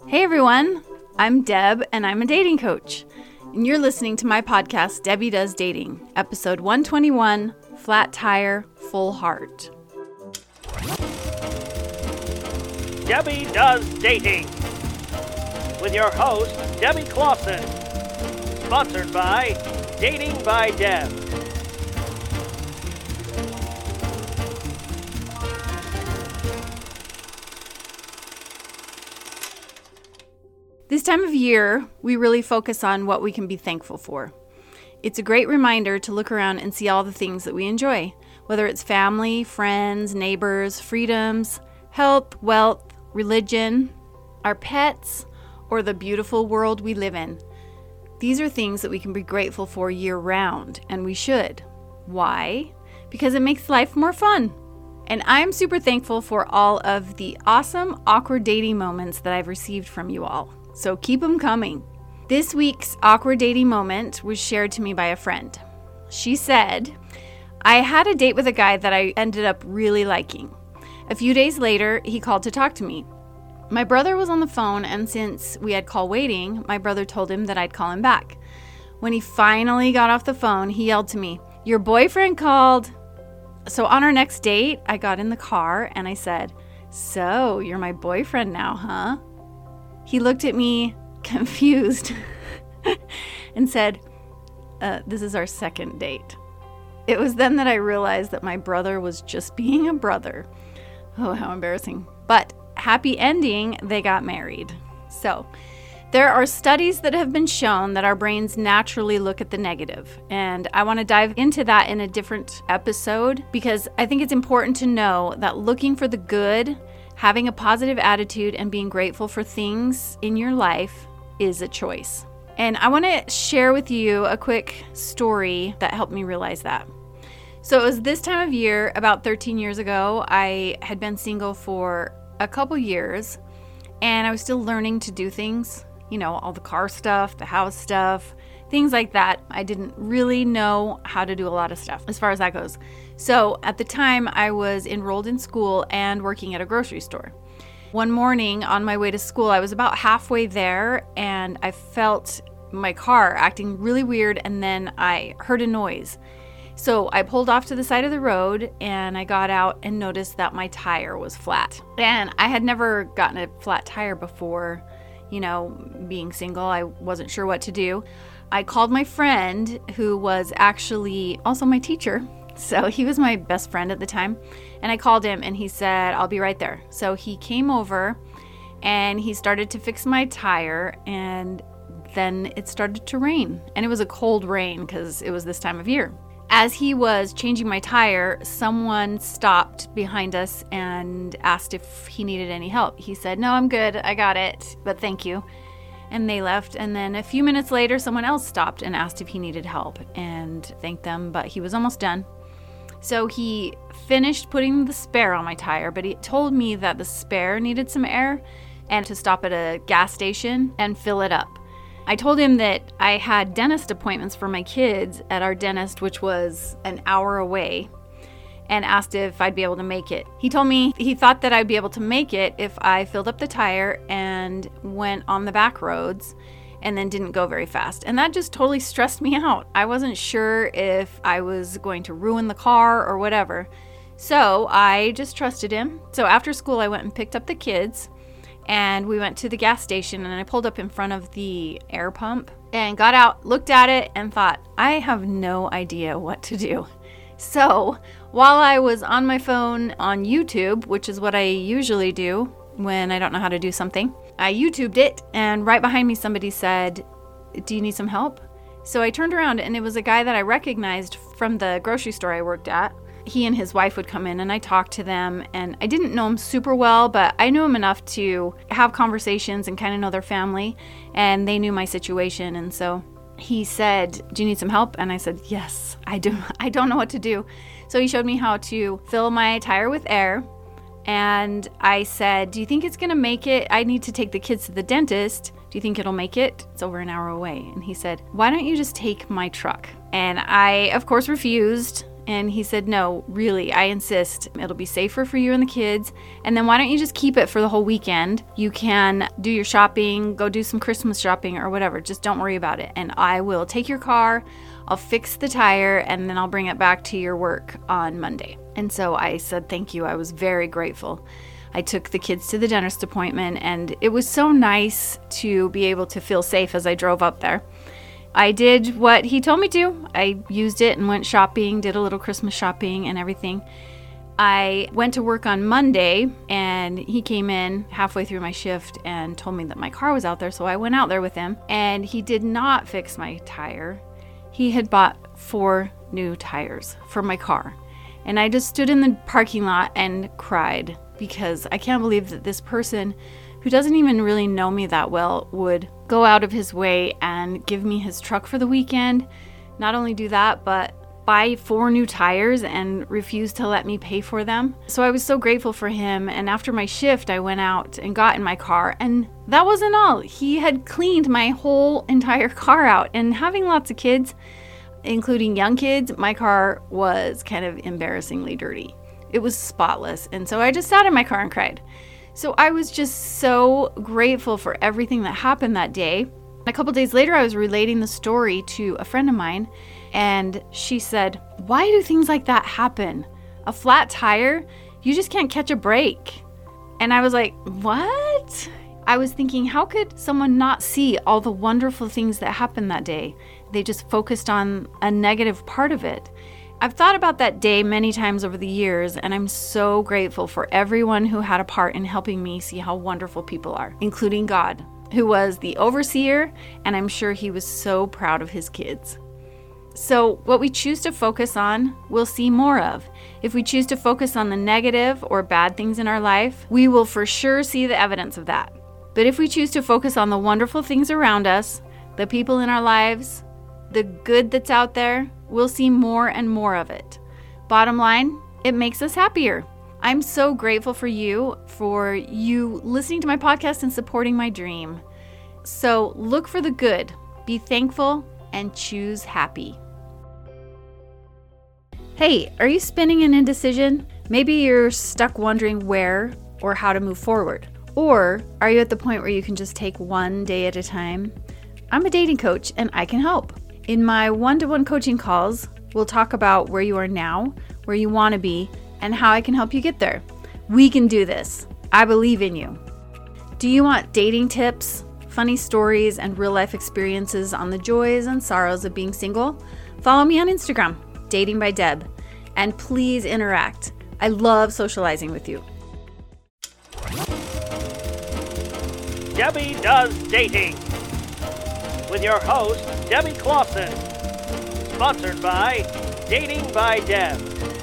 Hey everyone, I'm Deb and I'm a dating coach. And you're listening to my podcast, Debbie Does Dating, episode 121, Flat Tire, Full Heart. Debbie Does Dating with your host, Debbie Clausen. Sponsored by Dating by Deb. This time of year, we really focus on what we can be thankful for. It's a great reminder to look around and see all the things that we enjoy, whether it's family, friends, neighbors, freedoms, health, wealth, religion, our pets, or the beautiful world we live in. These are things that we can be grateful for year-round, and we should. Why? Because it makes life more fun. And I'm super thankful for all of the awesome, awkward dating moments that I've received from you all. So keep them coming. This week's awkward dating moment was shared to me by a friend. She said, I had a date with a guy that I ended up really liking. A few days later, he called to talk to me. My brother was on the phone, and since we had call waiting, my brother told him that I'd call him back. When he finally got off the phone, he yelled to me, "Your boyfriend called." So on our next date, I got in the car and I said, "So, you're my boyfriend now, huh?" He looked at me confused and said, "This is our second date." It was then that I realized that my brother was just being a brother. Oh, how embarrassing. But happy ending, they got married. So, there are studies that have been shown that our brains naturally look at the negative. And I want to dive into that in a different episode because I think it's important to know that looking for the good, having a positive attitude, and being grateful for things in your life is a choice. And I want to share with you a quick story that helped me realize that. So it was this time of year, about 13 years ago. I had been single for a couple years, and I was still learning to do things, all the car stuff, the house stuff, things like that. I didn't really know how to do a lot of stuff as far as that goes. So at the time, I was enrolled in school and working at a grocery store. One morning on my way to school, I was about halfway there, and I felt my car acting really weird, and then I heard a noise. So I pulled off to the side of the road, and I got out and noticed that my tire was flat. And I had never gotten a flat tire before, being single. I wasn't sure what to do. I called my friend, who was actually also my teacher. So he was my best friend at the time. And I called him, and he said, "I'll be right there." So he came over, and he started to fix my tire, and then it started to rain. And it was a cold rain because it was this time of year. As he was changing my tire, someone stopped behind us and asked if he needed any help. He said, "No, I'm good. I got it, but thank you." And they left. And then a few minutes later, someone else stopped and asked if he needed help and thanked them, but he was almost done. So he finished putting the spare on my tire, but he told me that the spare needed some air and to stop at a gas station and fill it up. I told him that I had dentist appointments for my kids at our dentist, which was an hour away, and asked if I'd be able to make it. He told me he thought that I'd be able to make it if I filled up the tire and went on the back roads and then didn't go very fast. And that just totally stressed me out. I wasn't sure if I was going to ruin the car or whatever. So I just trusted him. So after school, I went and picked up the kids. And we went to the gas station, and I pulled up in front of the air pump and got out, looked at it, and thought, I have no idea what to do. So while I was on my phone on YouTube, which is what I usually do when I don't know how to do something, I YouTubed it, and right behind me somebody said, "Do you need some help?" So I turned around, and it was a guy that I recognized from the grocery store I worked at. He and his wife would come in, and I talked to them, and I didn't know him super well, but I knew him enough to have conversations and kind of know their family, and they knew my situation. And so he said, "Do you need some help?" And I said, "Yes, I do. I don't know what to do." So he showed me how to fill my tire with air, and I said, "Do you think it's gonna make it? I need to take the kids to the dentist. Do you think it'll make it? It's over an hour away." And he said, "Why don't you just take my truck?" And I, of course, refused. And he said, no, really, I insist. It'll be safer for you and the kids. And then why don't you just keep it for the whole weekend? You can do your shopping, go do some Christmas shopping or whatever. Just don't worry about it. And I will take your car, I'll fix the tire, and then I'll bring it back to your work on Monday. And so I said, thank you. I was very grateful. I took the kids to the dentist appointment, and it was so nice to be able to feel safe as I drove up there. I did what he told me to. I used it and went shopping, did a little Christmas shopping and everything. I went to work on Monday, and he came in halfway through my shift and told me that my car was out there, so I went out there with him, and he did not fix my tire. He had bought 4 new tires for my car, and I just stood in the parking lot and cried because I can't believe that this person who doesn't even really know me that well would go out of his way and give me his truck for the weekend. Not only do that, but buy 4 new tires and refuse to let me pay for them. So I was so grateful for him. And after my shift, I went out and got in my car, and that wasn't all. He had cleaned my whole entire car out. And having lots of kids, including young kids, my car was kind of embarrassingly dirty. It was spotless. And so I just sat in my car and cried. So I was just so grateful for everything that happened that day. A couple days later, I was relating the story to a friend of mine, and she said, why do things like that happen? A flat tire? You just can't catch a break. And I was like, what? I was thinking, how could someone not see all the wonderful things that happened that day? They just focused on a negative part of it. I've thought about that day many times over the years, and I'm so grateful for everyone who had a part in helping me see how wonderful people are, including God, who was the overseer, and I'm sure he was so proud of his kids. So what we choose to focus on, we'll see more of. If we choose to focus on the negative or bad things in our life, we will for sure see the evidence of that. But if we choose to focus on the wonderful things around us, the people in our lives, the good that's out there, we'll see more and more of it. Bottom line, it makes us happier. I'm so grateful for you listening to my podcast and supporting my dream. So look for the good, be thankful, and choose happy. Hey, are you spinning an indecision? Maybe you're stuck wondering where or how to move forward. Or are you at the point where you can just take one day at a time? I'm a dating coach, and I can help. In my one-to-one coaching calls, we'll talk about where you are now, where you want to be, and how I can help you get there. We can do this. I believe in you. Do you want dating tips, funny stories, and real-life experiences on the joys and sorrows of being single? Follow me on Instagram, Dating by Deb, and please interact. I love socializing with you. Debbie Does Dating, with your host, Debbie Clausen. Sponsored by Dating by Deb.